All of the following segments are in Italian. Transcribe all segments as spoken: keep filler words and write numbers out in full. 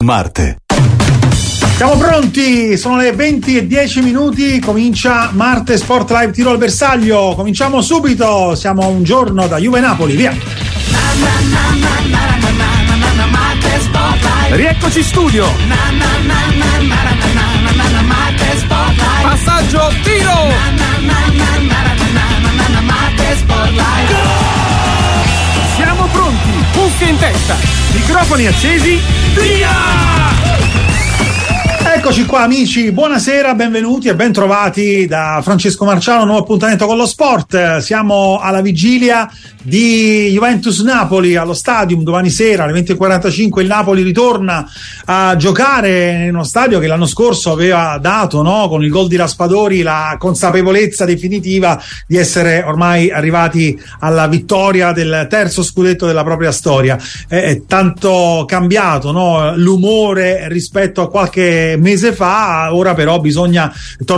Marte. Siamo pronti, sono le venti e dieci minuti, comincia Marte Sport Live Tirol Bersaglio. Cominciamo subito, siamo a un giorno da Juve Napoli, via. Rieccoci in studio. Passaggio, tiro. Siamo pronti, cuffie in testa, microfoni accesi, via! Eccoci qua amici, buonasera, benvenuti e ben trovati da Francesco Marciano, nuovo appuntamento con lo sport. Siamo alla vigilia di Juventus-Napoli allo Stadium domani sera alle venti e quarantacinque. Il Napoli ritorna a giocare in uno stadio che l'anno scorso aveva dato, no, con il gol di Raspadori, la consapevolezza definitiva di essere ormai arrivati alla vittoria del terzo scudetto della propria storia. È, è tanto cambiato, no, l'umore rispetto a qualche mese fa, ora però bisogna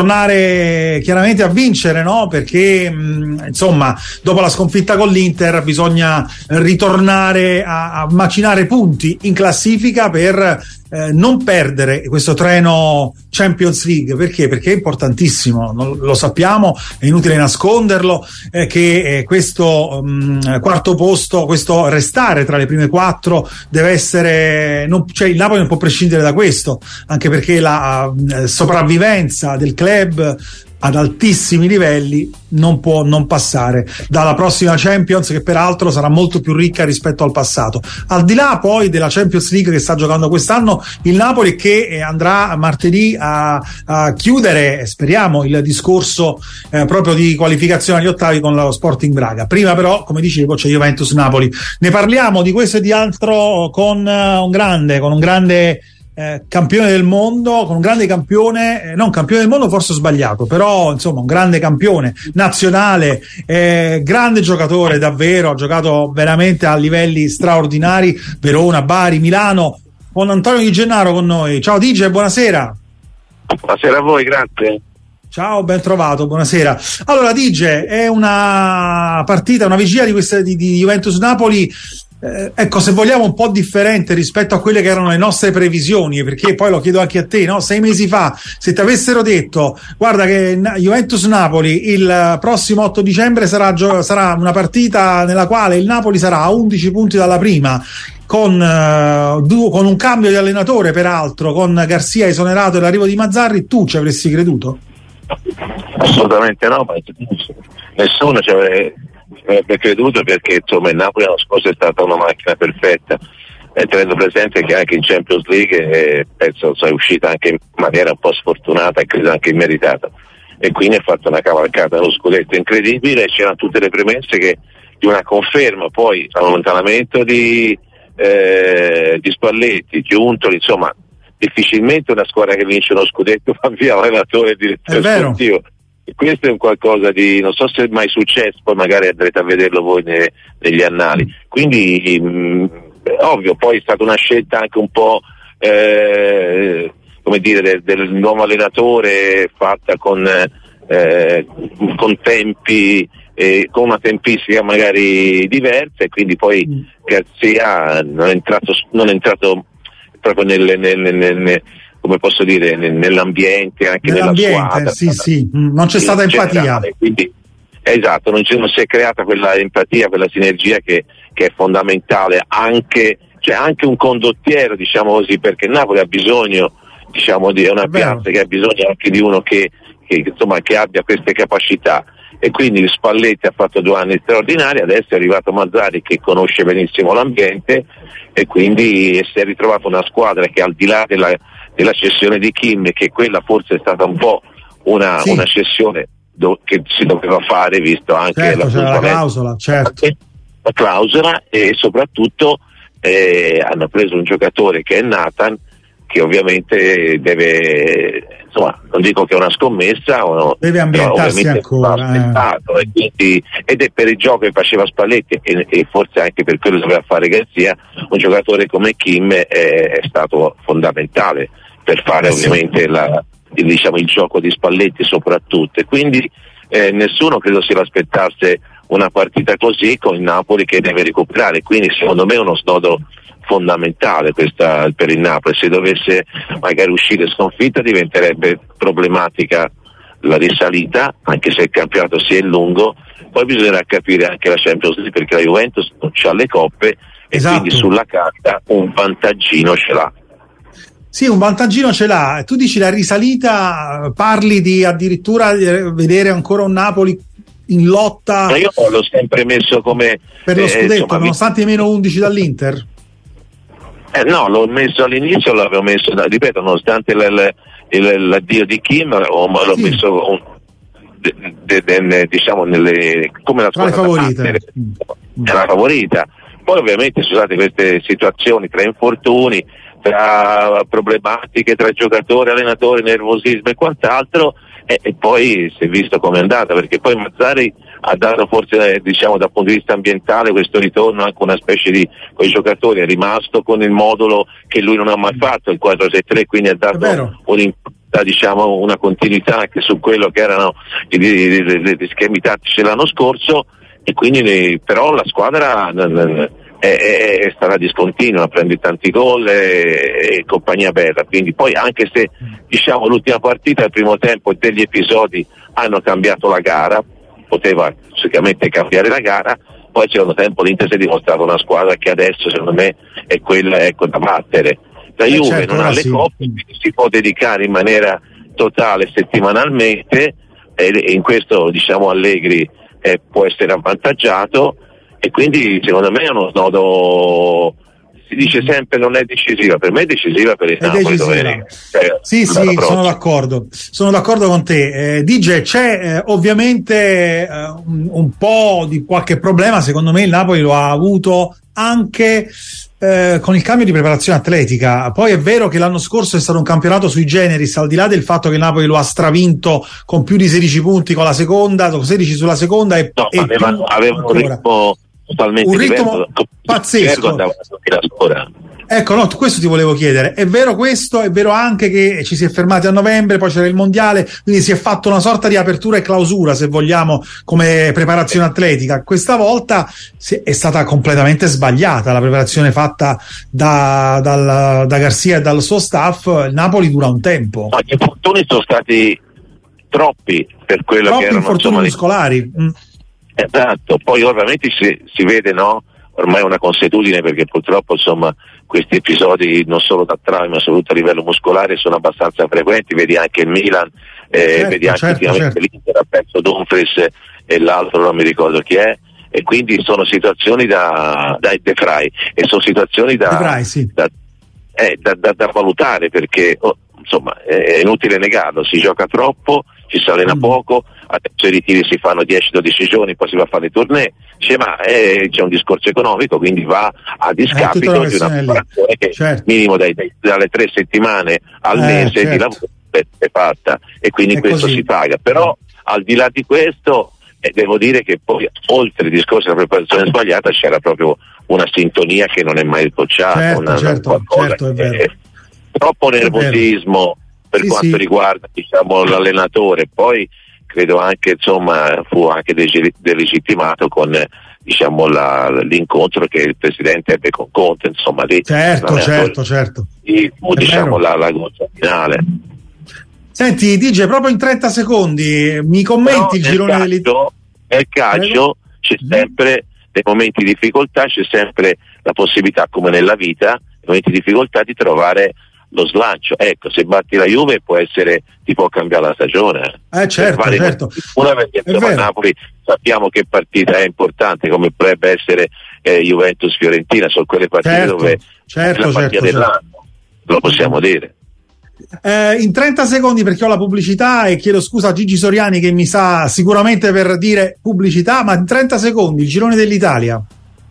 tornare chiaramente a vincere, no? Perché mh, insomma, dopo la sconfitta con l'Inter bisogna ritornare a, a macinare punti in classifica per eh, non perdere questo treno Champions League. Perché? Perché è importantissimo, non, lo sappiamo, è inutile nasconderlo, eh, che eh, questo mh, quarto posto, questo restare tra le prime quattro deve essere, non, cioè il Napoli non può prescindere da questo, anche perché la eh, sopravvivenza del club ad altissimi livelli non può non passare dalla prossima Champions, che peraltro sarà molto più ricca rispetto al passato. Al di là poi della Champions League che sta giocando quest'anno il Napoli, che andrà martedì a, a chiudere, speriamo, il discorso eh, proprio di qualificazione agli ottavi con lo Sporting Braga. Prima però, come dicevo, c'è Juventus-Napoli. Ne parliamo di questo e di altro con uh, un grande, con un grande Eh, campione del mondo, con un grande campione, eh, non campione del mondo forse ho sbagliato, però insomma un grande campione nazionale, eh, grande giocatore davvero, ha giocato veramente a livelli straordinari, Verona, Bari, Milano, con Antonio Di Gennaro con noi. Ciao Di Ge, buonasera. Buonasera a voi, grazie. Ciao, ben trovato, buonasera. Allora Di Ge, è una partita, una vigilia di questa di, di Juventus-Napoli, Eh, ecco, se vogliamo un po' differente rispetto a quelle che erano le nostre previsioni, perché poi lo chiedo anche a te, no? Sei mesi fa, se ti avessero detto guarda che Juventus-Napoli il prossimo otto dicembre sarà, gio- sarà una partita nella quale il Napoli sarà a undici punti dalla prima, con, uh, du- con un cambio di allenatore peraltro, con Garcia esonerato e l'arrivo di Mazzarri, tu ci avresti creduto? Assolutamente no, ma nessuno ci avrebbe avrebbe creduto, perché insomma il Napoli l'anno scorso è stata una macchina perfetta, e tenendo presente che anche in Champions League eh, penso sia uscita anche in maniera un po' sfortunata e credo anche immeritata, e quindi ha fatto una cavalcata dello scudetto incredibile, e c'erano tutte le premesse che, di una conferma. Poi allontanamento di, eh, di Spalletti, Giuntoli, insomma difficilmente una squadra che vince uno scudetto fa via l'allenatore e il direttore sportivo. Questo è un qualcosa di, non so se è mai successo, poi magari andrete a vederlo voi ne, negli annali. Quindi mh, ovvio, poi è stata una scelta anche un po' eh, come dire del, del nuovo allenatore, fatta con, eh, con tempi eh, con una tempistica magari diversa, e quindi poi mm. Garcia non è entrato, non è entrato proprio nel, nel, nel, nel come posso dire, nell'ambiente, anche nell'ambiente, nella squadra. Sì, sì, non c'è stata empatia. Quindi, esatto, non, c'è, non si è creata quella empatia, quella sinergia che, che è fondamentale, anche, cioè anche un condottiero, diciamo così, perché Napoli ha bisogno, diciamo, di è una piazza che ha bisogno anche di uno che, che, insomma, che abbia queste capacità. E quindi Spalletti ha fatto due anni straordinari, adesso è arrivato Mazzarri che conosce benissimo l'ambiente, e quindi si è ritrovato una squadra che, al di là della della cessione di Kim, che quella forse è stata un po' una, sì. una cessione do- che si doveva fare, visto anche certo, la, la clausola, certo. la clausola, e soprattutto eh, hanno preso un giocatore che è Nathan, che ovviamente deve, insomma, non dico che è una scommessa, o, deve ambientarsi ancora, eh. e quindi, ed è per il gioco che faceva Spalletti, e, e forse anche per quello che doveva fare Garcia, un giocatore come Kim è, è stato fondamentale per fare eh, ovviamente sì. la, il, diciamo, il gioco di Spalletti soprattutto, e quindi eh, nessuno credo si aspettasse una partita così con il Napoli che deve recuperare, quindi secondo me è uno snodo fondamentale questa per il Napoli. Se dovesse magari uscire sconfitta diventerebbe problematica la risalita, anche se il campionato si è lungo. Poi bisognerà capire anche la Champions League, perché la Juventus non c'ha le coppe, esatto, e quindi sulla carta un vantaggino ce l'ha. Sì, un vantaggino ce l'ha. Tu dici la risalita, parli di addirittura vedere ancora un Napoli in lotta. Ma io l'ho sempre messo come per lo scudetto, eh, insomma, nonostante i meno undici dall'Inter. Eh, no, l'ho messo all'inizio, l'avevo messo, ripeto, nonostante l- l- l'addio di Kim, l'ho sì. messo un, de, de, de, de, diciamo nelle, come la squadra favorita. È la favorita. Poi ovviamente ci sono state queste situazioni tra infortuni, tra problematiche tra giocatori, allenatori, nervosismo e quant'altro, e, e poi si è visto come è andata, perché poi Mazzarri ha dato forse, diciamo, dal punto di vista ambientale questo ritorno anche una specie di, con i giocatori è rimasto con il modulo che lui non ha mai fatto, il quattro sei tre, quindi ha dato un, diciamo, una continuità anche su quello che erano gli schemi tattici l'anno scorso, e quindi però la squadra è, è, è stata discontinua, prende tanti gol e, e compagnia bella, quindi poi anche se diciamo l'ultima partita, il primo tempo, degli episodi hanno cambiato la gara, poteva sicuramente cambiare la gara, poi al secondo tempo l'Inter si è dimostrato una squadra che adesso secondo me è quella, ecco, da battere. La eh Juve certo, non ha le sì. coppe, quindi si può dedicare in maniera totale settimanalmente, e in questo diciamo Allegri eh, può essere avvantaggiato, e quindi secondo me è uno snodo, si dice sempre non è decisiva, per me è decisiva per il è Napoli dove, cioè, sì sì sono d'accordo sono d'accordo con te. eh, D J, c'è eh, ovviamente eh, un, un po' di qualche problema, secondo me il Napoli lo ha avuto anche eh, con il cambio di preparazione atletica. Poi è vero che l'anno scorso è stato un campionato sui generis, al di là del fatto che il Napoli lo ha stravinto con più di sedici punti con la seconda, con sedici sulla seconda, e, no, e aveva, aveva un ritmo totalmente un ritmo diverso, pazzesco. Ecco, no, questo ti volevo chiedere. È vero questo, è vero anche che ci si è fermati a novembre, poi c'era il mondiale, quindi si è fatto una sorta di apertura e clausura, se vogliamo, come preparazione atletica. Questa volta è stata completamente sbagliata la preparazione fatta da, dal, da Garcia e dal suo staff. Il Napoli dura un tempo. Ma gli infortuni sono stati troppi per quello troppi che erano, infortuni insomma, muscolari. Mm. Esatto, poi ovviamente si, si vede, no? Ormai è una consuetudine, perché purtroppo insomma questi episodi non solo da traumi ma soprattutto a livello muscolare sono abbastanza frequenti. Vedi anche il Milan, eh, certo, vedi anche certo, ultimamente certo. l'Inter ha perso Dumfries e l'altro non mi ricordo chi è, e quindi sono situazioni da da De Vrij, e sono situazioni da, Vrij, sì. da, eh, da, da, da valutare, perché oh, insomma è inutile negarlo, si gioca troppo, ci si allena mm. poco, adesso i ritiri si fanno dieci dodici giorni, poi si va a fare i tournée, cioè, ma eh, c'è un discorso economico, quindi va a discapito di una preparazione che certo. minimo dai, dai, dalle tre settimane al eh, mese certo. di lavoro è, è fatta, e quindi è questo così. Si paga. Però al di là di questo eh, devo dire che poi oltre il discorso della preparazione sbagliata c'era proprio una sintonia che non è mai bocciata, certo, una, certo, certo, è vero. È troppo nervosismo per sì, quanto sì. riguarda diciamo l'allenatore. Poi credo anche insomma fu anche delegittimato con diciamo la, l'incontro che il presidente ebbe con Conte, insomma lì certo certo certo fu, diciamo la, la goccia finale. Senti D J, proprio in trenta secondi mi commenti il girone dell'Italia? Nel calcio c'è sempre nei momenti di difficoltà, c'è sempre la possibilità, come nella vita, nei momenti di difficoltà, di trovare lo slancio. Ecco, se batti la Juve può essere, ti può cambiare la stagione. Eh certo, certo. Una, perché a Napoli sappiamo che partita è importante, come potrebbe essere eh, Juventus-Fiorentina, sono quelle partite certo, dove certo, la partita certo, dell'anno, certo. lo possiamo dire. Eh, in trenta secondi, perché ho la pubblicità, e chiedo scusa a Gigi Soriani che mi sa sicuramente per dire pubblicità, ma in trenta secondi il girone dell'Italia.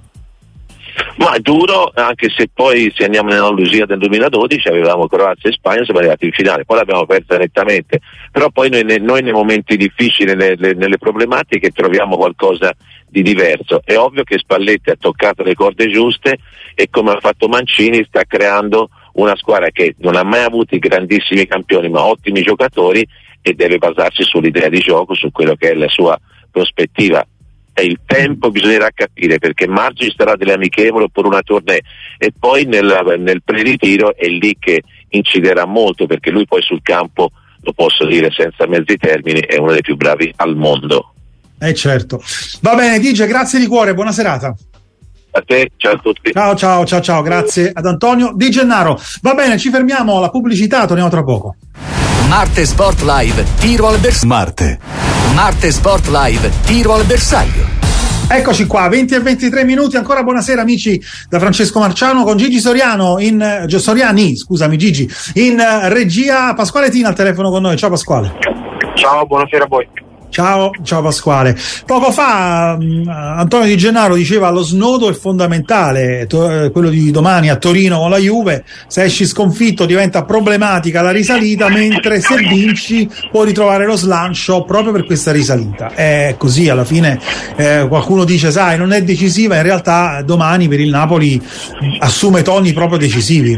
Ma è duro, anche se poi se andiamo nell'andalusia del duemiladodici avevamo Croazia e Spagna, siamo arrivati in finale, poi l'abbiamo persa nettamente, però poi noi, noi nei momenti difficili, nelle, nelle problematiche troviamo qualcosa di diverso. È ovvio che Spalletti ha toccato le corde giuste e, come ha fatto Mancini, sta creando una squadra che non ha mai avuto i grandissimi campioni ma ottimi giocatori, e deve basarsi sull'idea di gioco, su quello che è la sua prospettiva. è il tempo, bisognerà capire, perché Marzo ci sarà delle amichevoli oppure una tournée, e poi nel, nel pre-ritiro è lì che inciderà molto, perché lui poi sul campo, lo posso dire senza mezzi termini, è uno dei più bravi al mondo. Eh certo. Va bene, Dice, grazie di cuore, buona serata. A te, ciao a tutti. Ciao ciao ciao ciao, grazie ad Antonio Di Gennaro. Va bene, ci fermiamo alla pubblicità, torniamo tra poco. Marte Sport Live, tiro al bersaglio. Marte. Marte Sport Live, tiro al bersaglio. Eccoci qua, venti e ventitré minuti, ancora buonasera amici da Francesco Marciano con Gigi Soriano in Soriani, scusami Gigi, in regia. Pasquale Tina al telefono con noi. Ciao Pasquale. Ciao, buonasera a voi. Ciao, ciao Pasquale. Poco fa um, Antonio Di Gennaro diceva lo snodo è fondamentale, to- eh, quello di domani a Torino con la Juve. Se esci sconfitto diventa problematica la risalita, mentre se vinci puoi ritrovare lo slancio proprio per questa risalita. È così, alla fine eh, qualcuno dice sai non è decisiva, in realtà domani per il Napoli assume toni proprio decisivi.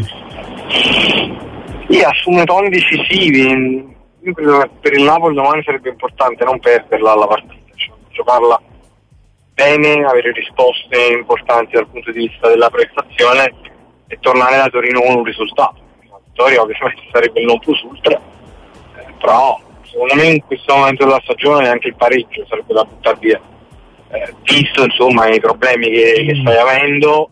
Sì, assume toni decisivi. Io credo che per il Napoli domani sarebbe importante non perderla la partita, cioè giocarla bene, avere risposte importanti dal punto di vista della prestazione e tornare da Torino con un risultato. La vittoria ovviamente sarebbe il non plus ultra, eh, però secondo me in questo momento della stagione anche il pareggio sarebbe da buttare via, eh, visto insomma i problemi che, che stai avendo,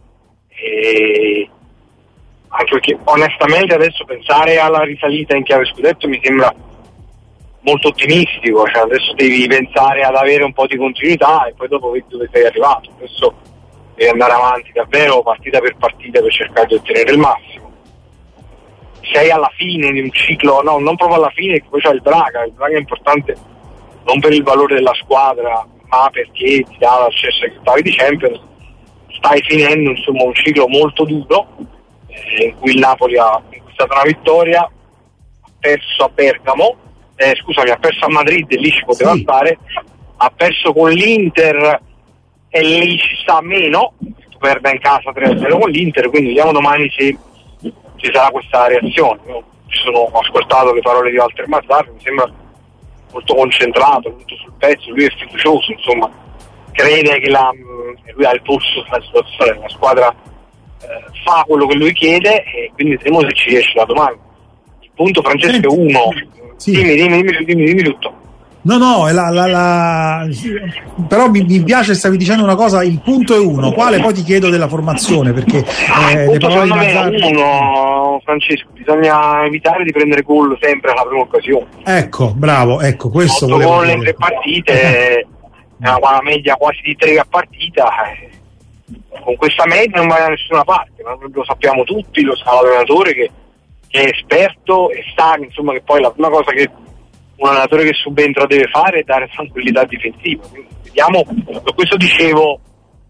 e anche perché onestamente adesso pensare alla risalita in chiave scudetto mi sembra molto ottimistico, cioè adesso devi pensare ad avere un po' di continuità e poi dopo vedi dove sei arrivato. Adesso devi andare avanti davvero partita per partita per cercare di ottenere il massimo. Sei alla fine di un ciclo, no, non proprio alla fine, che poi c'è il Braga. Il Braga è importante non per il valore della squadra, ma perché ti dà l'accesso ai ottavi di Champions. Stai finendo insomma un ciclo molto duro, eh, in cui il Napoli ha conquistato una vittoria, ha perso a Bergamo, Eh, scusami, ha perso a Madrid e lì ci poteva sì. stare, ha perso con l'Inter e lì ci sta meno, tu perda in casa tre a zero con l'Inter, quindi vediamo domani se ci sarà questa reazione. Io ci sono, ho ascoltato le parole di Walter Mazzarri, mi sembra molto concentrato, molto sul pezzo, lui è fiducioso, insomma, crede che la, lui ha il polso della situazione, la squadra eh, fa quello che lui chiede e quindi vedremo se ci riesce da domani. Il punto, Francesco, è uno. Sì. Dimmi, dimmi, dimmi, dimmi, dimmi tutto. No, no, la, la, la... però mi, mi piace, stavi dicendo una cosa, il punto è uno, quale poi ti chiedo della formazione, perché eh, il le punto parole secondo di me Mazzarri... è uno, Francesco, bisogna evitare di prendere gol sempre alla prima occasione. Ecco, bravo, ecco, questo otto volevo gol dire. in tre partite è una, una media quasi di tre a partita, eh. Con questa media non vai da nessuna parte, ma lo sappiamo tutti, lo sa l'allenatore che che è esperto e sa insomma che poi la prima cosa che un allenatore che subentra deve fare è dare tranquillità difensiva. Quindi vediamo, per questo dicevo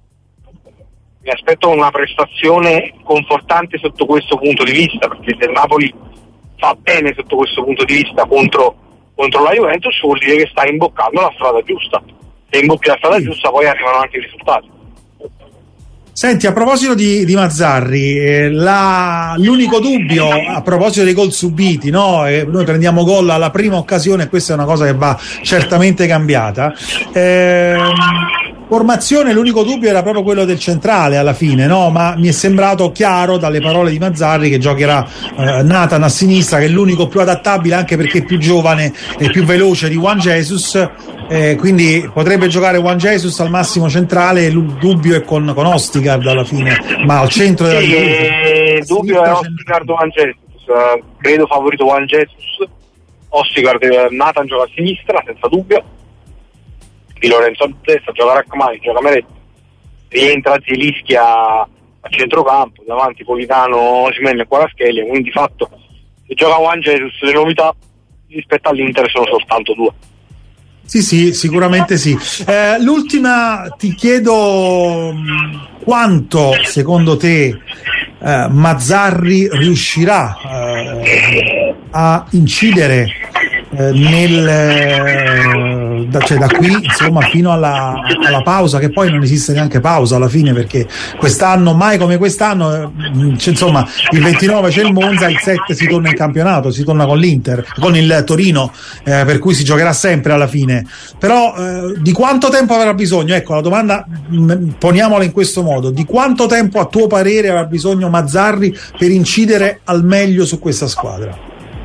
mi aspetto una prestazione confortante sotto questo punto di vista, perché se il Napoli fa bene sotto questo punto di vista contro, contro la Juventus vuol dire che sta imboccando la strada giusta, se imbocchi la strada giusta poi arrivano anche i risultati. Senti, a proposito di, di Mazzarri, eh, la, l'unico dubbio a proposito dei gol subiti, no? Eh, noi prendiamo gol alla prima occasione e questa è una cosa che va certamente cambiata. Eh, formazione, l'unico dubbio era proprio quello del centrale alla fine, no? Ma mi è sembrato chiaro dalle parole di Mazzarri che giocherà eh, Nathan a sinistra, che è l'unico più adattabile anche perché è più giovane e più veloce di Juan Jesus. Eh, quindi potrebbe giocare Juan Jesus al massimo centrale, il dubbio è con, con Ostigard alla fine, ma al centro della sì, il dubbio è Ostigard o Juan Jesus, uh, credo favorito Juan Jesus. Ostigard, Nathan gioca a sinistra senza dubbio, Di Lorenzo a destra, gioca Rachmani, gioca Meret, rientra Zielinski a, a centrocampo, davanti Politano, Osimhen e Kvaratskhelia, quindi di fatto se gioca Juan Jesus le novità rispetto all'Inter sono soltanto due. Sì, sì, sicuramente sì. Eh, l'ultima, ti chiedo quanto secondo te eh, Mazzarri riuscirà eh, a incidere eh, nel, eh, da, cioè da qui insomma fino alla, alla pausa, che poi non esiste neanche pausa alla fine, perché quest'anno, mai come quest'anno, c'è, insomma il ventinove c'è il Monza, il sette si torna in campionato, si torna con l'Inter, con il Torino, eh, per cui si giocherà sempre alla fine. Però eh, di quanto tempo avrà bisogno? Ecco, la domanda mh, poniamola in questo modo: di quanto tempo a tuo parere avrà bisogno Mazzarri per incidere al meglio su questa squadra?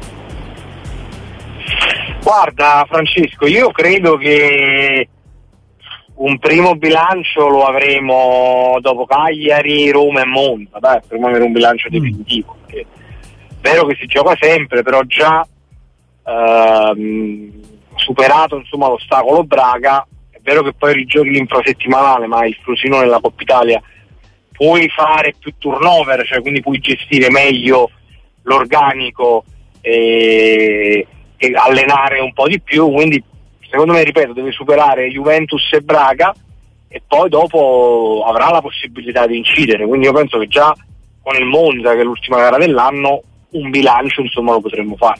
Guarda Francesco, io credo che un primo bilancio lo avremo dopo Cagliari, Roma e Monza, dai, per avere un bilancio definitivo, perché è vero che si gioca sempre, però già ehm, superato insomma l'ostacolo Braga, è vero che poi rigiochi l'infrasettimanale, ma il Frosinone nella Coppa Italia puoi fare più turnover, cioè quindi puoi gestire meglio l'organico e e allenare un po' di più, quindi secondo me, ripeto, deve superare Juventus e Braga e poi dopo avrà la possibilità di incidere, quindi io penso che già con il Monza, che è l'ultima gara dell'anno, un bilancio insomma lo potremmo fare.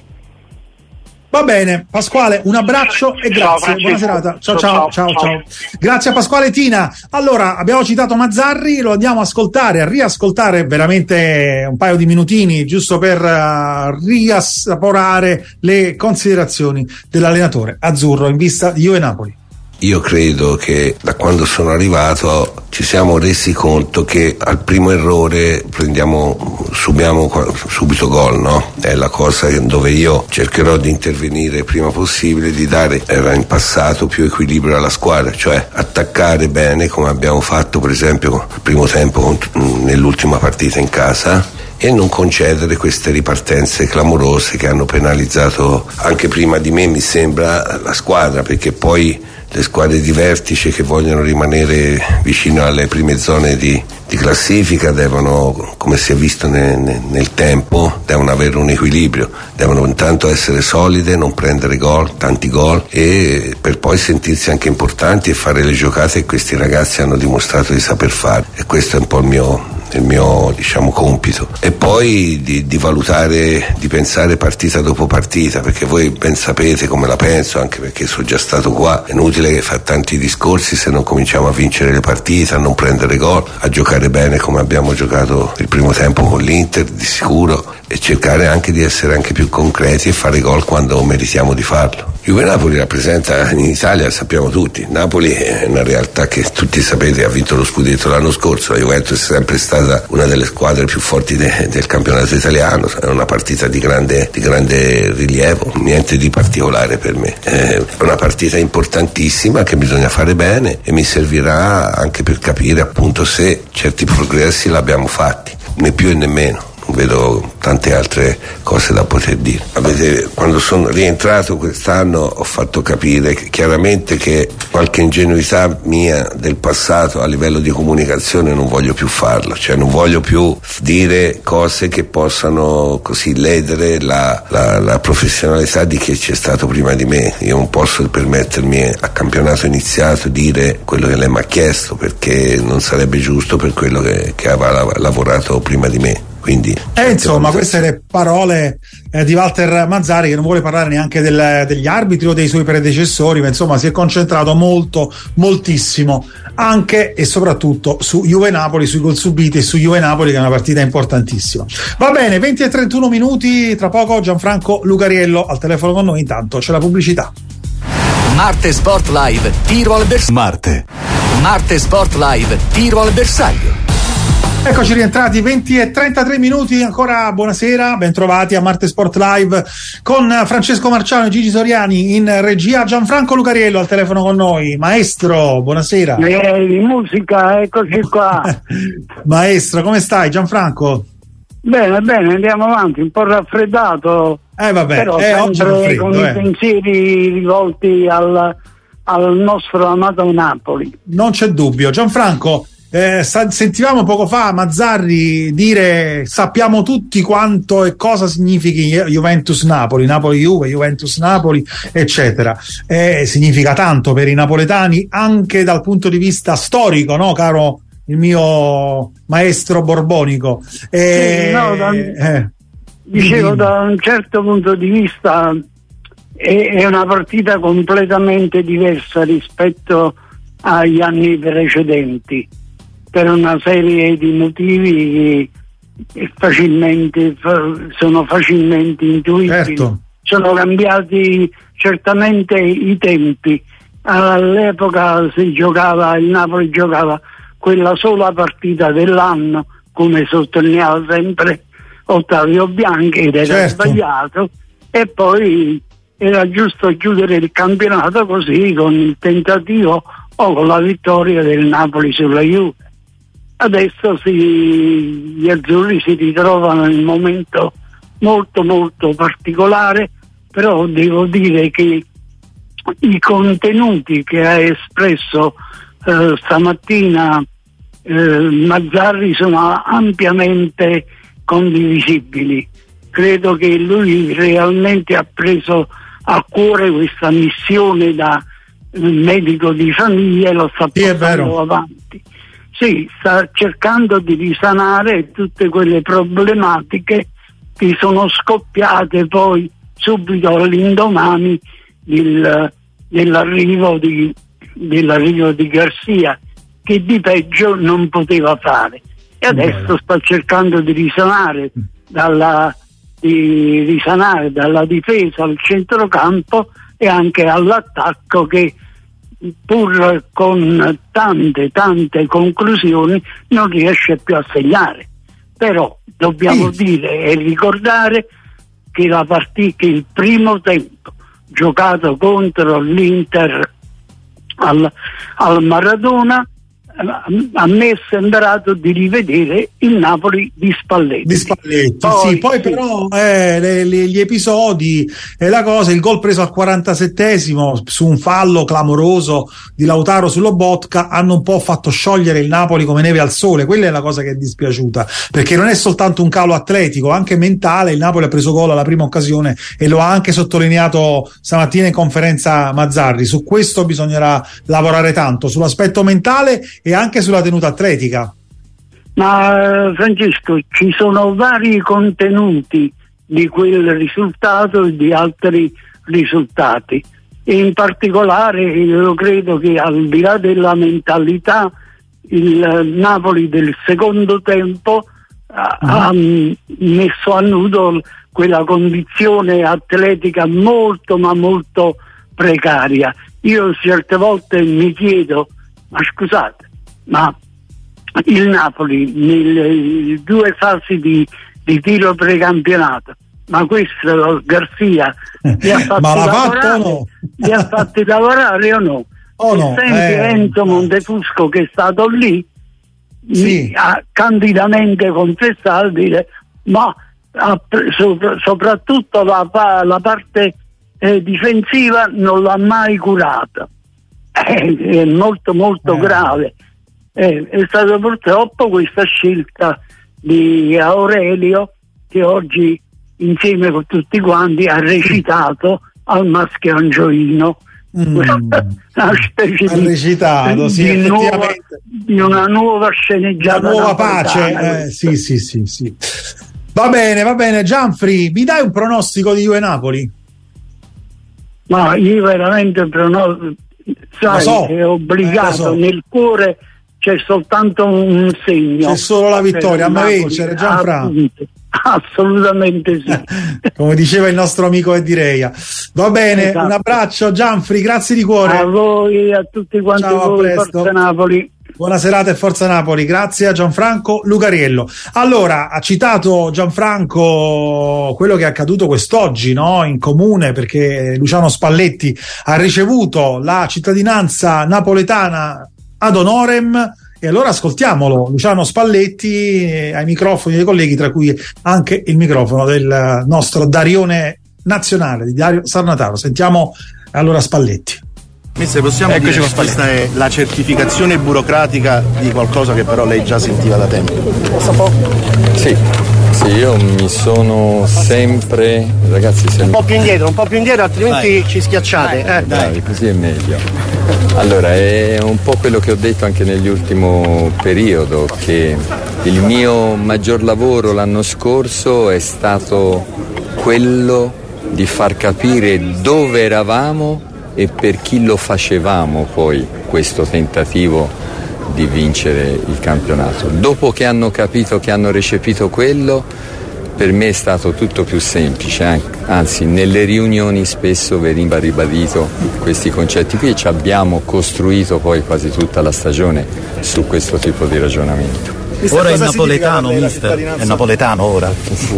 Va bene, Pasquale, un abbraccio e grazie, ciao, buona serata. Ciao ciao, ciao, ciao, ciao. Grazie a Pasquale Tina. Allora, abbiamo citato Mazzarri, lo andiamo a ascoltare, a riascoltare veramente un paio di minutini, giusto per uh, riassaporare le considerazioni dell'allenatore azzurro in vista di Juve Napoli. Io credo che da quando sono arrivato ci siamo resi conto che al primo errore prendiamo, subiamo subito gol, no? È la cosa dove io cercherò di intervenire il prima possibile, di dare, era in passato, più equilibrio alla squadra, cioè attaccare bene come abbiamo fatto per esempio il primo tempo nell'ultima partita in casa, e non concedere queste ripartenze clamorose che hanno penalizzato anche prima di me, mi sembra, la squadra, perché poi le squadre di vertice che vogliono rimanere vicino alle prime zone di, di classifica devono, come si è visto nel, nel tempo, devono avere un equilibrio, devono intanto essere solide, non prendere gol, tanti gol, e per poi sentirsi anche importanti e fare le giocate che questi ragazzi hanno dimostrato di saper fare, e questo è un po' il mio il mio diciamo compito, e poi di, di valutare, di pensare partita dopo partita, perché voi ben sapete come la penso, anche perché sono già stato qua. È inutile che fa tanti discorsi se non cominciamo a vincere le partite, a non prendere gol, a giocare bene come abbiamo giocato il primo tempo con l'Inter di sicuro, e cercare anche di essere anche più concreti e fare gol quando meritiamo di farlo. Juve Napoli rappresenta in Italia, sappiamo tutti, Napoli è una realtà che tutti sapete, ha vinto lo scudetto l'anno scorso, la Juventus è sempre stata una delle squadre più forti de, del campionato italiano, è una partita di grande, di grande rilievo, niente di particolare per me, è una partita importantissima che bisogna fare bene, e mi servirà anche per capire appunto se certi progressi l'abbiamo fatti, né più e né meno. Non vedo tante altre cose da poter dire. Avete, quando sono rientrato quest'anno ho fatto capire che, chiaramente, che qualche ingenuità mia del passato a livello di comunicazione non voglio più farlo, cioè non voglio più dire cose che possano così ledere la, la, la professionalità di chi c'è stato prima di me. Io non posso permettermi a campionato iniziato dire quello che lei mi ha chiesto, perché non sarebbe giusto per quello che, che aveva lavorato prima di me. Quindi, eh, insomma, queste le parole eh, di Walter Mazzarri, che non vuole parlare neanche del, degli arbitri o dei suoi predecessori, ma insomma si è concentrato molto, moltissimo anche e soprattutto su Juve Napoli, sui gol subiti e su Juve Napoli, che è una partita importantissima. Va bene, venti e trentuno minuti, tra poco Gianfranco Lucariello al telefono con noi, intanto c'è la pubblicità. Marte Sport Live, tiro al bersaglio. Marte. Marte Sport Live, tiro al bersaglio. Eccoci rientrati, venti e trentatré minuti, ancora buonasera, bentrovati a Marte Sport Live con Francesco Marciano e Gigi Soriani in regia, Gianfranco Lucariello al telefono con noi. Maestro, buonasera. Eh, di musica, eccoci qua. Maestro, come stai Gianfranco? Bene, bene, andiamo avanti, un po' raffreddato, eh, vabbè, però eh, oggi sempre con eh. i pensieri rivolti al, al nostro amato Napoli. Non c'è dubbio. Gianfranco, Eh, sentivamo poco fa Mazzarri dire sappiamo tutti quanto e cosa significhi Juventus-Napoli, Napoli-Juve, Juventus-Napoli, eccetera. Eh, significa tanto per i napoletani anche dal punto di vista storico, no, caro il mio maestro borbonico? Eh, sì, no, da, eh, dicevo, da un certo punto di vista è, è una partita completamente diversa rispetto agli anni precedenti, per una serie di motivi che facilmente, sono facilmente intuibili. Certo. Sono cambiati certamente i tempi. All'epoca si giocava, il Napoli giocava quella sola partita dell'anno, come sottolineava sempre Ottavio Bianchi, ed era certo. sbagliato, e poi era giusto chiudere il campionato così, con il tentativo o con la vittoria del Napoli sulla Juve. Adesso si, gli azzurri si ritrovano in un momento molto molto particolare, però devo dire che i contenuti che ha espresso eh, stamattina eh, Mazzarri sono ampiamente condivisibili. Credo che lui realmente ha preso a cuore questa missione da eh, medico di famiglia e lo sta portando avanti. Sì, sta cercando di risanare tutte quelle problematiche che sono scoppiate poi subito all'indomani del, dell'arrivo di dell'arrivo di Garcia, che di peggio non poteva fare, e adesso sta cercando di risanare dalla, di risanare dalla difesa al centrocampo e anche all'attacco, che pur con tante tante conclusioni non riesce più a segnare. Però dobbiamo sì. dire e ricordare che la partita, che il primo tempo giocato contro l'Inter al, al Maradona, a me è sembrato di rivedere il Napoli di Spalletti. Di Spalletti, poi, sì, poi sì. però eh, le, le, gli episodi e eh, la cosa, il gol preso al quarantasettesimo su un fallo clamoroso di Lautaro su Lobotka hanno un po' fatto sciogliere il Napoli come neve al sole. Quella è la cosa che è dispiaciuta, perché non è soltanto un calo atletico, anche mentale. Il Napoli ha preso gol alla prima occasione e lo ha anche sottolineato stamattina in conferenza Mazzarri. Su questo bisognerà lavorare tanto, sull'aspetto mentale e anche sulla tenuta atletica. Ma Francesco, ci sono vari contenuti di quel risultato e di altri risultati, e in particolare io credo che, al di là della mentalità, il Napoli del secondo tempo ha, mm. ha messo a nudo quella condizione atletica molto ma molto precaria. Io certe volte mi chiedo, ma scusate, ma il Napoli nelle due fasi di, di tiro precampionato, ma questo Garcia li ha fatti ma lavorare, no? li ha fatti lavorare o no? Oh e no, senti eh, Enzo Montefusco, che è stato lì, sì. ha candidamente confessato, dire, ma ha, sopra, soprattutto la, la parte eh, difensiva non l'ha mai curata. Eh, è molto molto eh. grave. Eh, è stata purtroppo questa scelta di Aurelio, che oggi insieme con tutti quanti ha recitato al Maschio Angioino mm. una specie ha di, recitato, sì, di, nuova, di una nuova sceneggiata, una nuova pace. Eh, sì, sì, sì, sì. Va bene, va bene. Gianfri, mi dai un pronostico di Juve Napoli? Ma io veramente pronostico, sai, so. è obbligato, eh, so. nel cuore c'è soltanto un segno, c'è solo la vittoria, a me vincere, Gianfranco. Assolutamente sì. Come diceva il nostro amico Eddie Reia. Va bene, esatto. Un abbraccio Gianfri, grazie di cuore. A voi, a tutti quanti. Ciao, voi, Forza Napoli. Buona serata e Forza Napoli, grazie a Gianfranco Lugariello. Allora, ha citato Gianfranco quello che è accaduto quest'oggi, no? In comune, perché Luciano Spalletti ha ricevuto la cittadinanza napoletana ad honorem, e allora ascoltiamolo, Luciano Spalletti eh, ai microfoni dei colleghi, tra cui anche il microfono del nostro Darione nazionale, di Dario Sarnataro. Sentiamo allora Spalletti. Mister, possiamo Eccoci dire che questa è la certificazione burocratica di qualcosa che però lei già sentiva da tempo? Sì, sì, io mi sono sempre, ragazzi, sempre... un po' più indietro, un po' più indietro, altrimenti dai. Ci schiacciate. Dai, eh. dai, così è meglio. Allora, è un po' quello che ho detto anche nell'ultimo periodo, che il mio maggior lavoro l'anno scorso è stato quello di far capire dove eravamo e per chi lo facevamo poi questo tentativo di vincere il campionato. Dopo che hanno capito, che hanno recepito quello, per me è stato tutto più semplice, anzi nelle riunioni spesso veniva ribadito questi concetti qui e ci abbiamo costruito poi quasi tutta la stagione su questo tipo di ragionamento. Ora è napoletano, mister, è napoletano ora.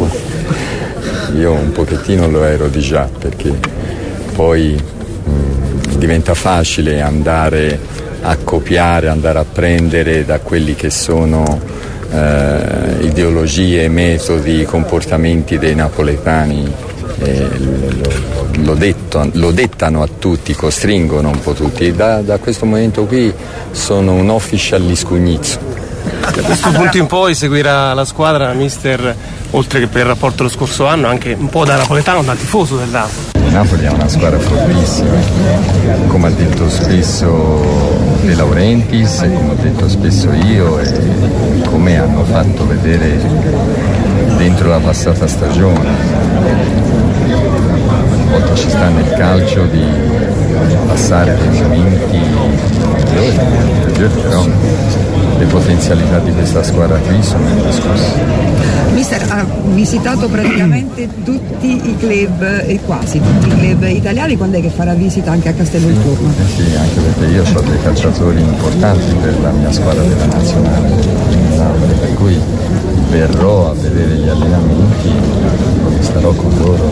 Io un pochettino lo ero di già, perché poi mh, diventa facile andare a copiare, andare a prendere da quelli che sono eh, ideologie, metodi, comportamenti dei napoletani, eh, lo, lo, detto, lo dettano a tutti, costringono un po' tutti. Da, da questo momento qui sono un official liscugnizzo. Da questo punto in poi seguirà la squadra, mister, oltre che per il rapporto dello scorso anno, anche un po' da napoletano, da tifoso del Napoli. Il Napoli è una squadra fortissima, come ha detto spesso De Laurentiis e come ho detto spesso io, e come hanno fatto vedere dentro la passata stagione. A volte ci sta nel calcio di passare dei momenti migliori, però le potenzialità di questa squadra qui sono indiscusse. Mister ha visitato praticamente tutti i club e quasi tutti i club italiani, quando è che farà visita anche a Castelvolturno? Sì, sì, anche perché io ho dei calciatori importanti per la mia squadra della nazionale, per cui verrò a vedere gli allenamenti e starò con loro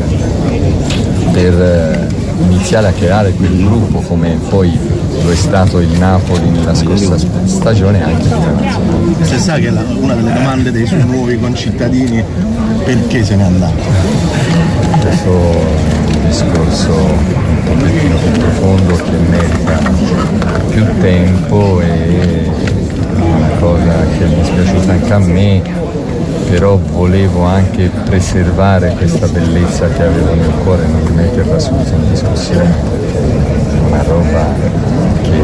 per iniziare a creare quel gruppo come poi lo è stato il Napoli nella scorsa stagione anche nella nazionale. Se sa che la, una delle domande dei suoi nuovi concittadini, perché se n'è andato? Questo è un discorso un pochettino più profondo che merita più tempo, e una cosa che mi è dispiaciuta anche a me, però volevo anche preservare questa bellezza che avevo nel cuore e non rimetterla subito in discussione, perché è una roba che,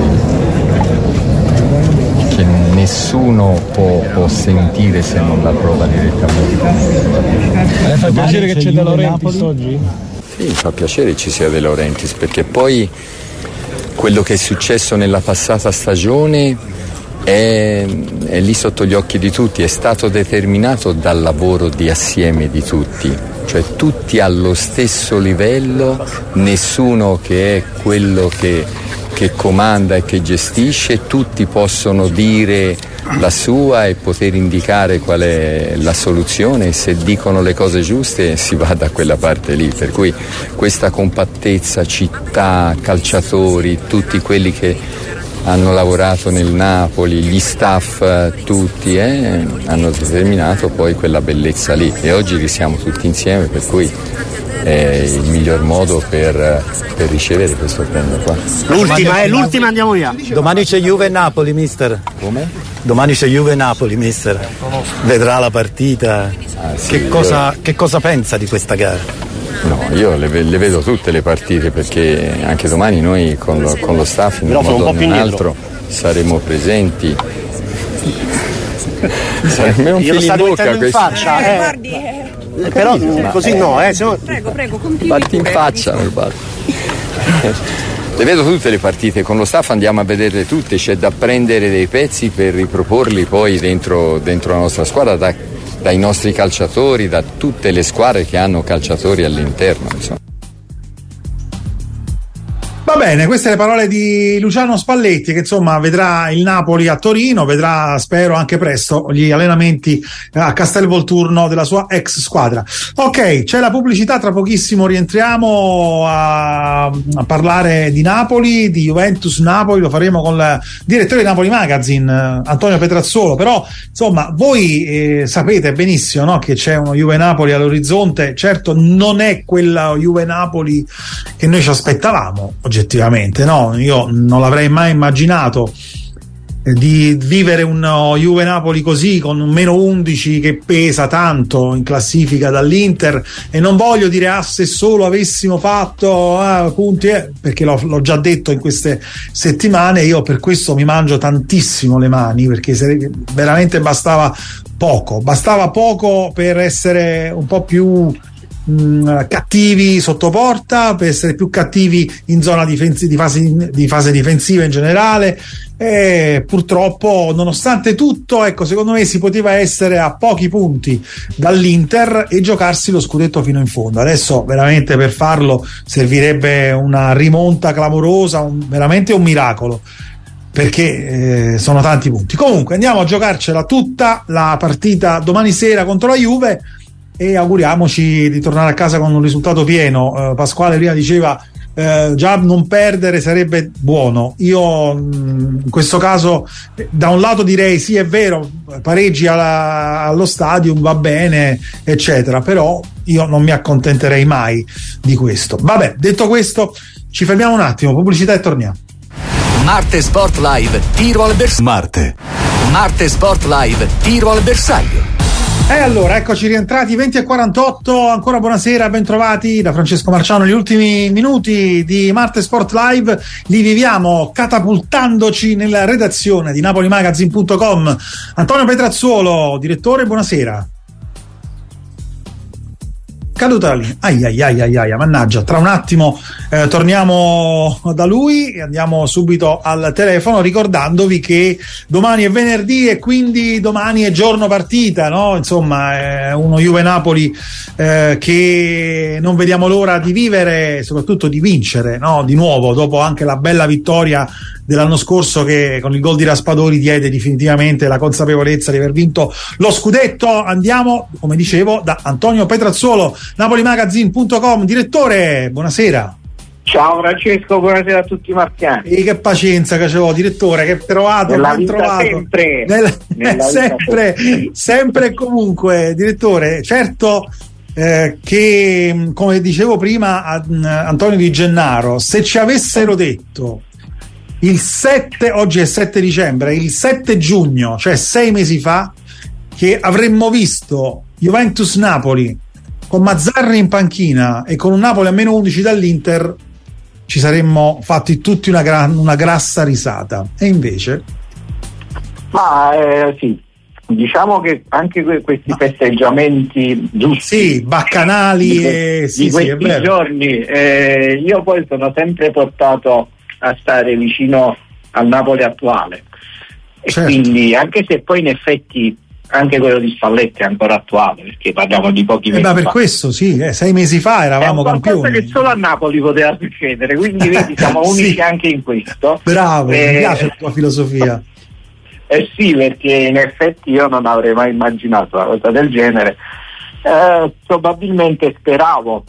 che nessuno può, può sentire se non la prova direttamente. Le fa piacere che c'è De Laurentiis oggi? Sì, mi fa piacere ci sia De Laurentiis, perché poi quello che è successo nella passata stagione È, è lì sotto gli occhi di tutti, è stato determinato dal lavoro di assieme di tutti, cioè tutti allo stesso livello, nessuno che è quello che, che comanda e che gestisce, tutti possono dire la sua e poter indicare qual è la soluzione, e se dicono le cose giuste si va da quella parte lì, per cui questa compattezza, città, calciatori, tutti quelli che hanno lavorato nel Napoli, gli staff tutti, eh, hanno determinato poi quella bellezza lì, e oggi li siamo tutti insieme, per cui è il miglior modo per, per ricevere questo premio qua. L'ultima, è l'ultima, andiamo via. Domani c'è Juve e Napoli, mister. Come? Domani c'è Juve e Napoli, mister. Vedrà la partita. Ah, sì, che, cosa, io... che cosa pensa di questa gara? No, io le, le vedo tutte le partite, perché anche domani noi con lo, con lo staff in un modo o in un altro saremo presenti. Sarebbe un Io lo filo sta in bocca mettendo in questo. faccia, eh. Guardi, eh. Eh, però così no, eh. Se no... Prego, prego, continui. Batti in faccia, mi batti. Le vedo tutte le partite, con lo staff andiamo a vederle tutte, c'è da prendere dei pezzi per riproporli poi dentro, dentro la nostra squadra, da, dai nostri calciatori, da tutte le squadre che hanno calciatori all'interno, insomma. Va bene, queste le parole di Luciano Spalletti, che insomma vedrà il Napoli a Torino, vedrà spero anche presto gli allenamenti a Castelvolturno della sua ex squadra. Ok, c'è la pubblicità, tra pochissimo rientriamo a, a parlare di Napoli, di Juventus Napoli, lo faremo con il direttore di Napoli Magazine, Antonio Petrazzolo, però insomma voi eh, sapete benissimo, no, che c'è uno Juve Napoli all'orizzonte, certo non è quella Juve Napoli che noi ci aspettavamo, oggettivamente, no, io non l'avrei mai immaginato eh, di vivere un uh, Juve Napoli così, con un meno undici che pesa tanto in classifica dall'Inter, e non voglio dire ah se solo avessimo fatto ah, punti, eh, perché l'ho, l'ho già detto in queste settimane, io per questo mi mangio tantissimo le mani, perché se, veramente bastava poco, bastava poco per essere un po' più mh, cattivi sotto porta, per essere più cattivi in zona difensi- di, fase, di fase difensiva in generale. E purtroppo, nonostante tutto, ecco, secondo me si poteva essere a pochi punti dall'Inter e giocarsi lo scudetto fino in fondo. Adesso veramente per farlo servirebbe una rimonta clamorosa, un, veramente un miracolo, perché eh, sono tanti punti. Comunque andiamo a giocarcela tutta la partita domani sera contro la Juve e auguriamoci di tornare a casa con un risultato pieno. eh, Pasquale prima diceva Eh, già non perdere sarebbe buono. Io mh, in questo caso eh, da un lato direi sì, è vero, pareggi alla, allo stadium va bene eccetera, però io non mi accontenterei mai di questo. Vabbè, detto questo ci fermiamo un attimo, pubblicità e torniamo. Marte Sport Live, tiro al bersaglio. Marte. Marte Sport Live, tiro al bersaglio. E allora, eccoci rientrati, venti e quarantotto, ancora buonasera, ben trovati da Francesco Marciano. Gli ultimi minuti di Marte Sport Live li viviamo catapultandoci nella redazione di napoli magazine punto com. Antonio Petrazzuolo, direttore, buonasera. Caduta lì, ai ai ai ai ai, mannaggia, tra un attimo eh, torniamo da lui e andiamo subito al telefono, ricordandovi che domani è venerdì e quindi domani è giorno partita, no? Insomma, è uno Juve Napoli eh, che non vediamo l'ora di vivere, soprattutto di vincere, no? Di nuovo, dopo anche la bella vittoria dell'anno scorso che con il gol di Raspadori diede definitivamente la consapevolezza di aver vinto lo scudetto. Andiamo, come dicevo, da Antonio Petrazzuolo, napoli magazine punto com. Direttore, buonasera. Ciao Francesco, buonasera a tutti i marziani. E che pazienza che c'avevo, direttore, che trovato, Nella ben vita trovato. sempre. Nella, Nella sempre, vita sempre e comunque, direttore, certo eh, che, come dicevo prima a uh, Antonio Di Gennaro, se ci avessero detto il sette, oggi è sette dicembre, il sette giugno, cioè sei mesi fa, che avremmo visto Juventus Napoli con Mazzarri in panchina e con un Napoli a meno undici dall'Inter, ci saremmo fatti tutti una, gran, una grassa risata. E invece? Ma eh, sì, diciamo che anche que- questi festeggiamenti giusti, sì, baccanali di, que- e, sì, di questi sì, è giorni, eh, io poi sono sempre portato a stare vicino al Napoli attuale, e certo. Quindi anche se poi in effetti anche quello di Spalletti è ancora attuale, perché parliamo di pochi eh mesi beh, per fa. questo sì, eh, sei mesi fa eravamo è qualcosa campioni. che solo a Napoli poteva succedere, quindi vedi, siamo Sì. unici anche in questo. Bravo, Eh, mi piace la tua filosofia. Eh sì, perché in effetti io non avrei mai immaginato una cosa del genere. Eh, probabilmente speravo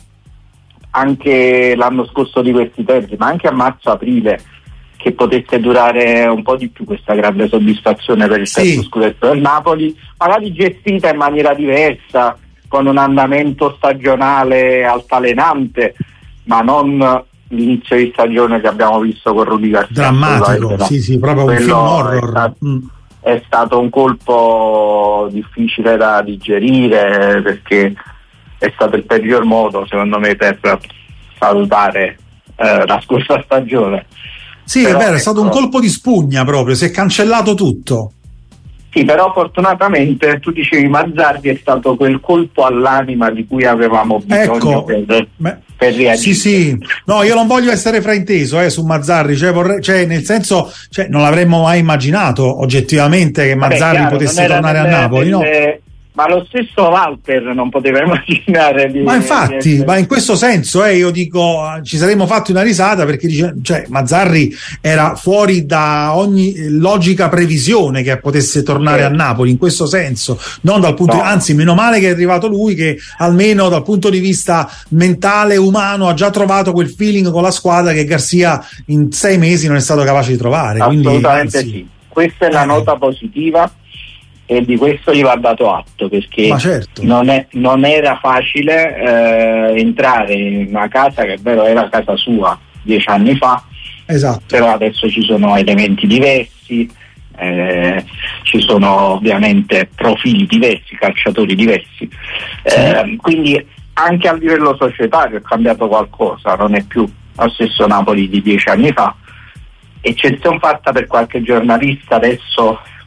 anche l'anno scorso di questi tempi, ma anche a marzo-aprile, che potesse durare un po' di più questa grande soddisfazione per il Sì. terzo scudetto del Napoli, magari gestita in maniera diversa, con un andamento stagionale altalenante, ma non l'inizio di stagione che abbiamo visto con Rudy Garcia. Drammatico, No. sì sì, proprio un Quello film è horror. stato- Mm. È stato un colpo difficile da digerire, perché è stato il peggior modo, secondo me, per salutare eh, la scorsa stagione. Sì, Però, è vero, è stato un ecco, colpo di spugna proprio, si è cancellato tutto. Sì, però fortunatamente tu dicevi Mazzarri è stato quel colpo all'anima di cui avevamo bisogno Ecco, per, beh, per reagire. Sì, sì, no, io non voglio essere frainteso eh, su Mazzarri, cioè, vorrei, cioè nel senso, cioè, non l'avremmo mai immaginato oggettivamente che Vabbè, Mazzarri chiaro, potesse non era tornare nelle- a Napoli, no? nelle- Ma lo stesso Walter non poteva immaginare di... Ma infatti, di essere- ma in questo senso eh, io dico ci saremmo fatti una risata, perché dice, cioè, Mazzarri era fuori da ogni logica previsione che potesse tornare Certo. a Napoli, in questo senso, non dal punto No. di, anzi meno male che è arrivato lui, che almeno dal punto di vista mentale, umano, ha già trovato quel feeling con la squadra che Garcia in sei mesi non è stato capace di trovare. Quindi, Assolutamente anzi, sì, questa è la eh. nota positiva e di questo gli va dato atto, perché Ma certo. non, è, non era facile eh, entrare in una casa che è vero era casa sua dieci anni fa, Esatto. però adesso ci sono elementi diversi, eh, ci sono ovviamente profili diversi, calciatori diversi, eh, quindi anche a livello societario è cambiato qualcosa, non è più lo stesso Napoli di dieci anni fa. Eccezione fatta per qualche giornalista adesso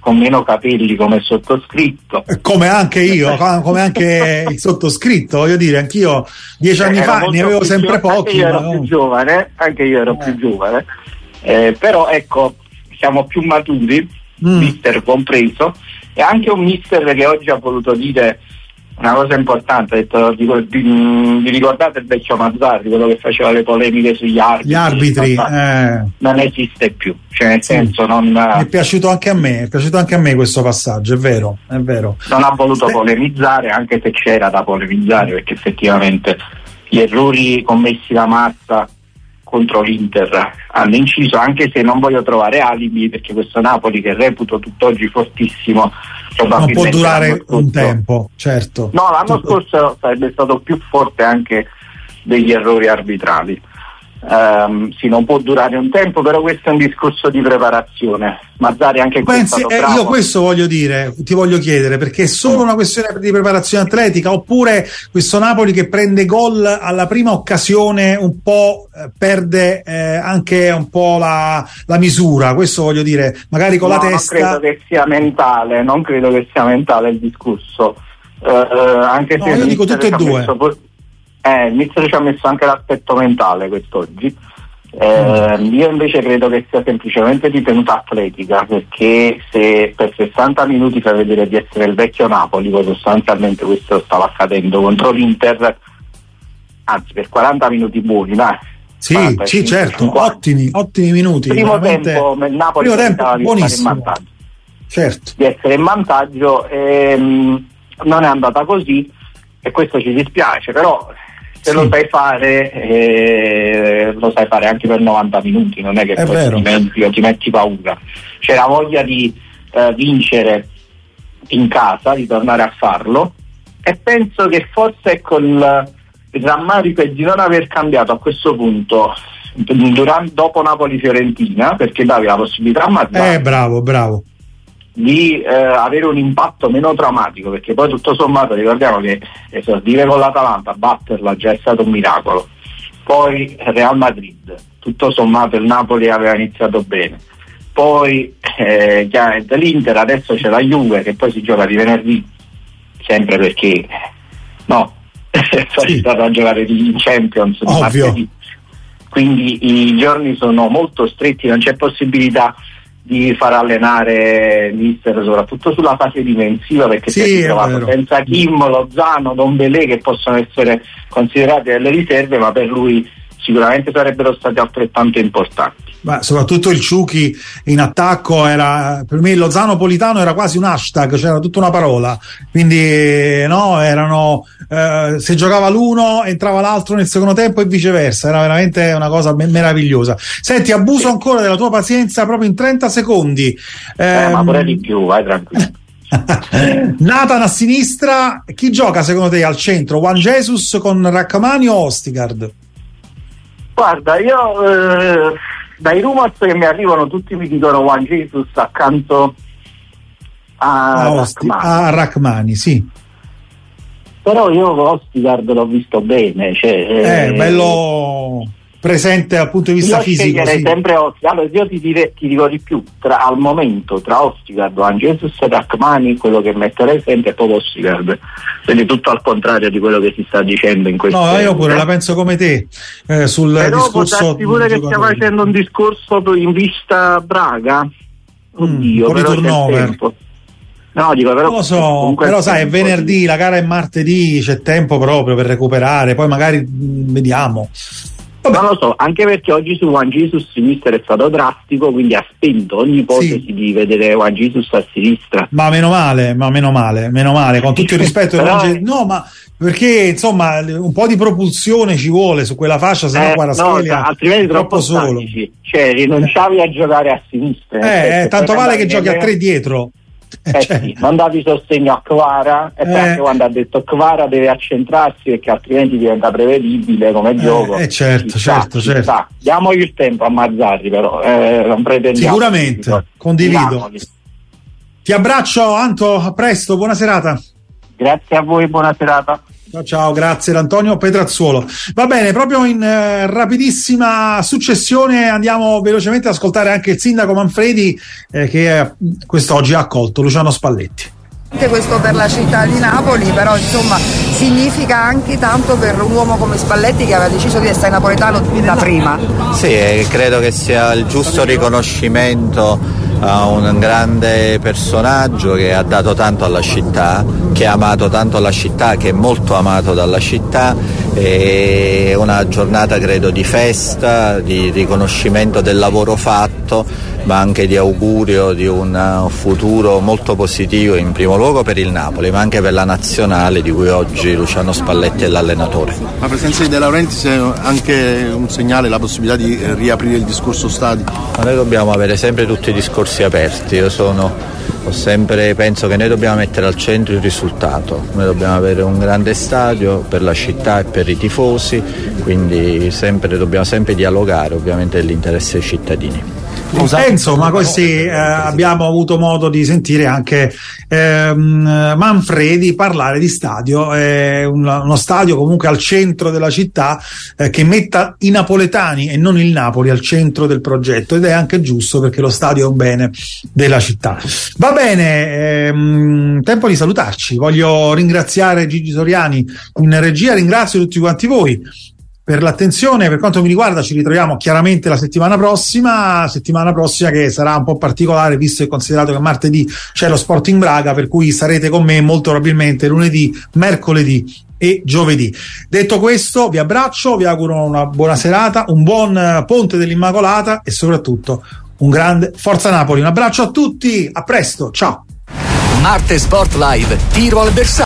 con meno capelli come il sottoscritto. Come anche io, come anche il sottoscritto, voglio dire, anch'io dieci anni fa ne avevo sempre pochi. Anche io ero ma... più giovane, anche io ero eh. più giovane, eh, però ecco, siamo più maturi, mm. mister compreso, e anche un mister che oggi ha voluto dire una cosa importante, ha detto, di, di, vi ricordate il vecchio Mazzarri, quello che faceva le polemiche sugli arbitri? Gli arbitri eh. non esiste più, cioè nel sì. senso non... Mi è piaciuto anche a me, è piaciuto anche a me questo passaggio, è vero, è vero. Non ha voluto polemizzare, anche se c'era da polemizzare, perché effettivamente gli errori commessi da Mazza contro l'Inter hanno inciso, anche se non voglio trovare alibi, perché questo Napoli, che reputo tutt'oggi fortissimo, non può durare un tempo, certo. No, l'anno scorso sarebbe stato più forte anche degli errori arbitrali. Um, sì, non può durare un tempo, però questo è un discorso di preparazione. Mazzarri anche Pensi, questo eh, io questo voglio dire, ti voglio chiedere, perché è solo una questione di preparazione atletica, oppure questo Napoli che prende gol alla prima occasione un po' eh, perde eh, anche un po' la, la misura, questo voglio dire, magari con no, la testa. Non credo che sia mentale, non credo che sia mentale il discorso, uh, anche no, se io dico tutte e due. Messo... Eh, il mister ci ha messo anche l'aspetto mentale quest'oggi. Eh, mm. Io invece credo che sia semplicemente di tenuta atletica, perché se per sessanta minuti fai vedere di essere il vecchio Napoli, poi sostanzialmente questo stava accadendo contro l'Inter, anzi per quaranta minuti buoni, dai. Sì, quaranta, sì, certo, cinquanta. ottimi, ottimi minuti. Primo veramente... tempo il Napoli primo tempo, di buonissimo. stare in vantaggio. Certo. Di essere in vantaggio, ehm, non è andata così e questo ci dispiace, però se sì. lo sai fare eh, lo sai fare anche per novanta minuti, non è che è poi ti metti, ti metti paura. C'è la voglia di eh, vincere in casa, di tornare a farlo, e penso che forse con il, il rammarico è di non aver cambiato a questo punto durante, dopo Napoli-Fiorentina, perché davi la possibilità a Mazzarri eh, bravo, bravo. di eh, avere un impatto meno traumatico, perché poi tutto sommato ricordiamo che esordire con l'Atalanta, batterla già è stato un miracolo, poi Real Madrid, tutto sommato il Napoli aveva iniziato bene, poi eh, chiaramente l'Inter, adesso c'è la Juve che poi si gioca di venerdì, sempre perché no poi sì. stata a giocare in Champions di martedì, quindi i giorni sono molto stretti, non c'è possibilità di far allenare mister soprattutto sulla fase difensiva, perché sì, si è trovato senza Kim, Lozano, Dombelé, che possono essere considerati delle riserve, ma per lui sicuramente sarebbero stati altrettanto importanti. Ma soprattutto il Ciuchi in attacco era, per me Lozano Politano era quasi un hashtag, c'era tutta una parola, quindi no, erano eh, se giocava l'uno entrava l'altro nel secondo tempo e viceversa, era veramente una cosa meravigliosa. Senti, abuso ancora della tua pazienza proprio in trenta secondi. Eh, eh, ma pure di più, vai tranquillo. Nathan a sinistra, chi gioca secondo te al centro? Juan Jesus con Rachmani o Ostigard? Guarda, io eh, dai rumors che mi arrivano tutti mi dicono Juan Jesus accanto a, a, Osti, a Rachmani, sì. Però io Ostigard l'ho visto bene, cioè, eh, bello presente dal punto di vista io fisico. Sì. Sempre Ostigard. Allora, io ti, dire, ti dico di più, tra, al momento tra Ostigard, Juan Jesus e Rachmani, quello che metterei sempre è proprio Ostigard, quindi tutto al contrario di quello che si sta dicendo in questo momento. No, io pure eh. la penso come te eh, sul però discorso pure che stia facendo un discorso in vista Braga, oddio, mm, però c'è tempo. No, dico, però, non lo so, però sai, è venerdì, di... la gara è martedì, c'è tempo proprio per recuperare, poi magari mh, vediamo. Vabbè. Non lo so, anche perché oggi su Juan Jesus il mister è stato drastico, quindi ha spinto ogni ipotesi sì. di vedere Juan Jesus a sinistra. Ma meno male, ma meno male, meno male, con tutto il rispetto. Però... no, ma perché insomma un po' di propulsione ci vuole su quella fascia, se no eh, Kvaratskhelia no, altrimenti troppo, troppo solo. Cioè rinunciavi a giocare a sinistra. Eh, eh tanto vale che giochi a tre dietro. Eh cioè. Sì, non davi sostegno a Kvara e poi eh. anche quando ha detto Kvara deve accentrarsi perché altrimenti diventa prevedibile come eh, gioco. Eh certo, ci certo, sta, certo. Sta. Diamogli il tempo a Mazzarri, però eh, non pretendiamo. Sicuramente, condivido. Ti abbraccio Anto, a presto, buona serata. Grazie a voi, buona serata. Ciao, ciao, grazie ad Antonio Petrazzuolo. Va bene, proprio in eh, rapidissima successione andiamo velocemente ad ascoltare anche il sindaco Manfredi eh, che eh, quest'oggi ha accolto Luciano Spalletti. Questo per la città di Napoli, però insomma significa anche tanto per un uomo come Spalletti che aveva deciso di essere napoletano da prima. Sì, credo che sia il giusto riconoscimento a un grande personaggio che ha dato tanto alla città, che ha amato tanto la città, che è molto amato dalla città. È una giornata credo di festa, di riconoscimento del lavoro fatto, ma anche di augurio di un futuro molto positivo, in primo luogo per il Napoli, ma anche per la nazionale di cui oggi Luciano Spalletti è l'allenatore. La presenza di De Laurentiis è anche un segnale, la possibilità di riaprire il discorso stadio. Ma noi dobbiamo avere sempre tutti i discorsi aperti. Io sono, ho sempre, penso che noi dobbiamo mettere al centro il risultato, noi dobbiamo avere un grande stadio per la città e per i tifosi, quindi sempre, dobbiamo sempre dialogare ovviamente dell'interesse dei cittadini. Eh, insomma, questi eh, abbiamo avuto modo di sentire anche ehm, Manfredi parlare di stadio, eh, un, uno stadio comunque al centro della città eh, che metta i napoletani e non il Napoli al centro del progetto, ed è anche giusto perché lo stadio è un bene della città. Va bene, ehm, tempo di salutarci. Voglio ringraziare Gigi Soriani in regia, ringrazio tutti quanti voi per l'attenzione. Per quanto mi riguarda ci ritroviamo chiaramente la settimana prossima, settimana prossima che sarà un po' particolare visto e considerato che martedì c'è lo Sporting Braga, per cui sarete con me molto probabilmente lunedì, mercoledì e giovedì. Detto questo, vi abbraccio, vi auguro una buona serata, un buon Ponte dell'Immacolata e soprattutto un grande Forza Napoli. Un abbraccio a tutti, a presto, ciao. Marte Sport Live, tiro al bersaglio.